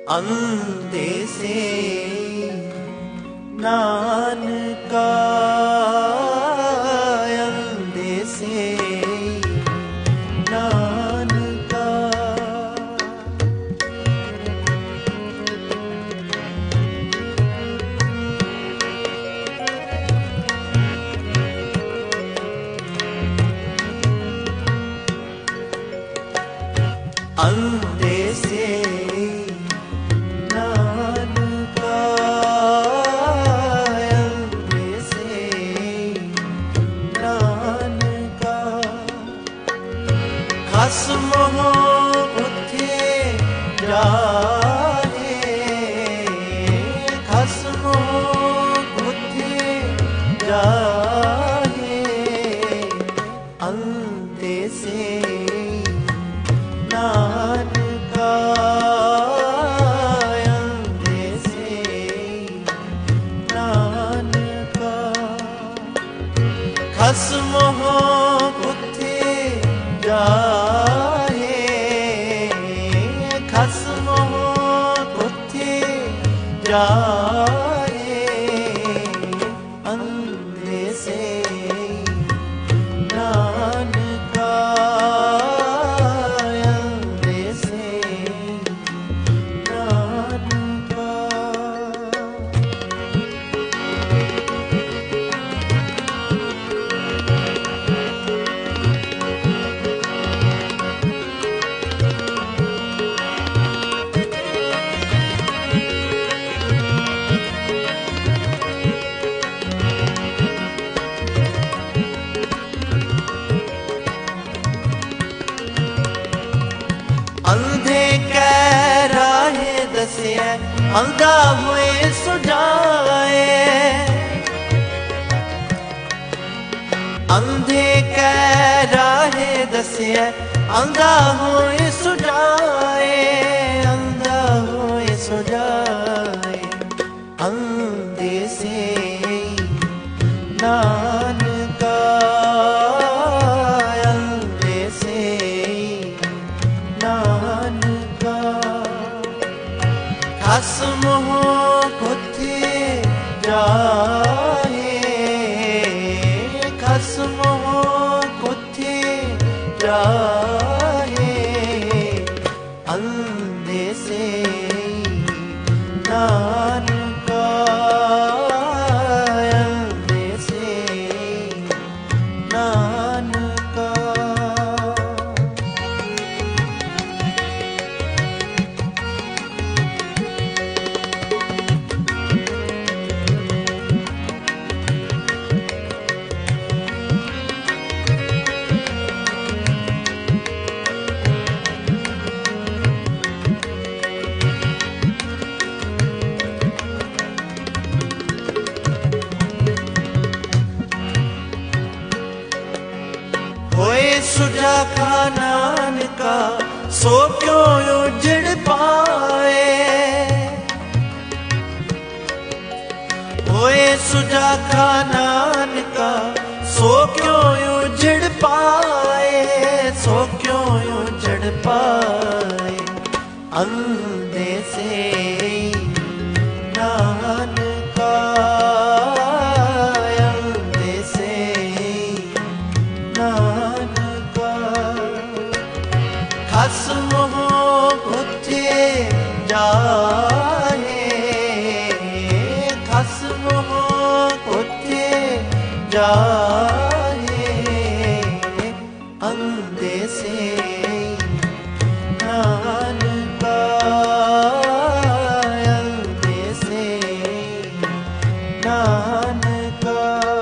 अंधे से नानका, अंधे से नानका। अंधे से नानका, अंधे से नानका। खसम हो उठे जाहे, खसम हो उठे जाहे। अंधे से नानका, अंधे से नानका। खसम हो उठे जाहे, खसम हो उठे जाहे। अंधे से नानका, अंधे कह राहे दसिया, अंधा हुए सुझाए। अंधे कह राहे दसिया, अंधा हुए सुझाए, अंधा हुए सुझाए। अंधे से नानका, अंधे से नानका। खसम हो उठे जाहे, खसम हो उठे जाहे। अंधे से नानका, अंधे से नानका। होए सुजा का नानका, सो क्यों उजड़ पाए। होए सुजा का नानका, सो क्यों उजड़ पाए, सो क्यों उजड़ पाए। अंधे से नानका, अंधे से नानका। खसम हो उठे जाहे, खसम हो उठे जाहे। अंधे से नानका, अंधे से नानका।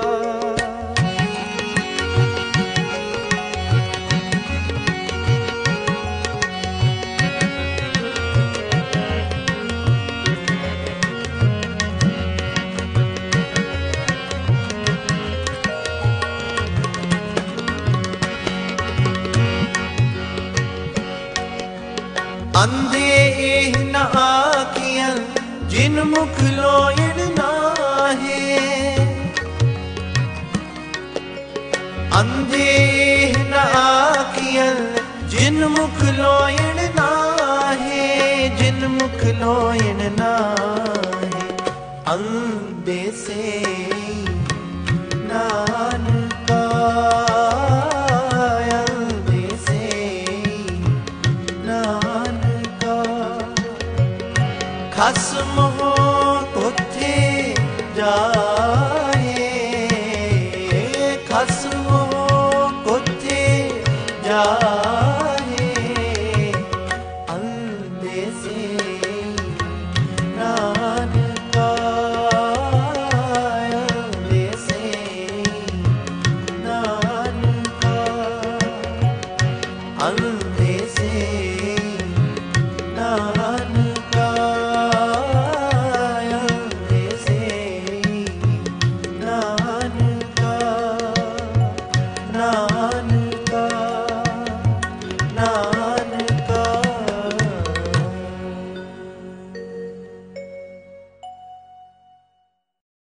अंधे न आखियां जिन मुख लोयण नाहे, अंधे न आखियां जिन मुख लोयण नाहे, जिन जिन मुख लोयन नाहे। अंधे से नानका, अंधे से नानका। खसम